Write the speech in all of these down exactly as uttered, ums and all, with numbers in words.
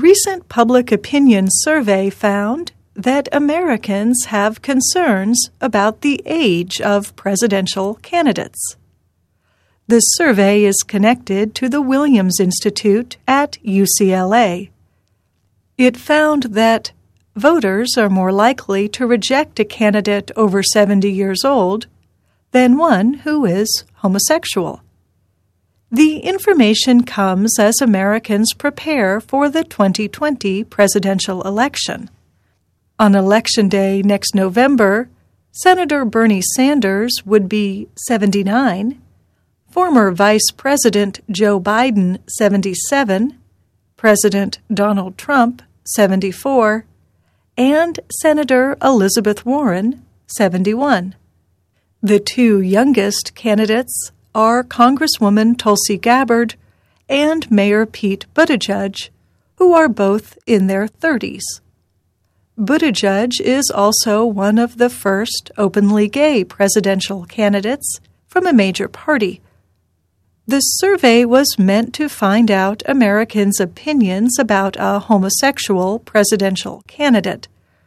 A recent public opinion survey found that Americans have concerns about the age of presidential candidates. This survey is connected to the Williams Institute at U C L A. It found that voters are more likely to reject a candidate over seventy years old than one who is homosexual. The information comes as Americans prepare for the twenty twenty presidential election. On Election Day next November, Senator Bernie Sanders would be seventy-nine, former Vice President Joe Biden, seventy-seven, President Donald Trump, seventy-four, and Senator Elizabeth Warren, seventy-one. The two youngest candidates are Congresswoman Tulsi Gabbard and Mayor Pete Buttigieg, who are both in their thirties. Buttigieg is also one of the first openly gay presidential candidates from a major party. The survey was meant to find out Americans' opinions about a homosexual presidential candidate.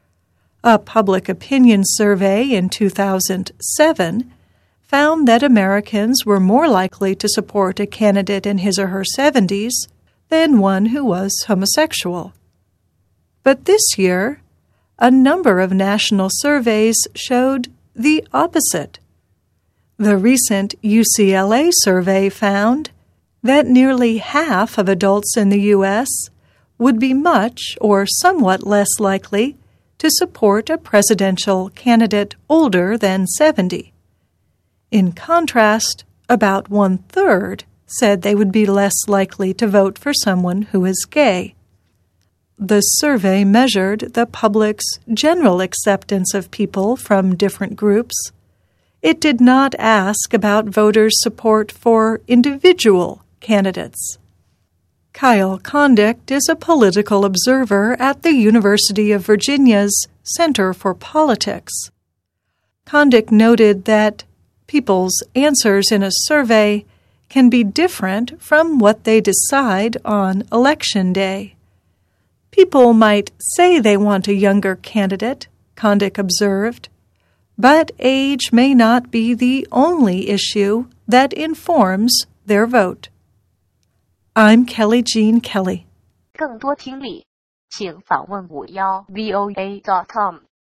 A public opinion survey in two thousand seven found that Americans were more likely to support a candidate in his or her seventies than one who was homosexual. But this year, a number of national surveys showed the opposite. The recent U C L A survey found that nearly half of adults in the U S would be much or somewhat less likely to support a presidential candidate older than seventy. In contrast, about one-third said they would be less likely to vote for someone who is gay. The survey measured the public's general acceptance of people from different groups. It did not ask about voters' support for individual candidates. Kyle Condict is a political observer at the University of Virginia's Center for Politics. Condict noted that people's answers in a survey can be different from what they decide on Election Day. People might say they want a younger candidate, Condict observed, but age may not be the only issue that informs their vote. I'm Kelly Jean Kelly. 更多听力，请访问五幺 V O A dot com。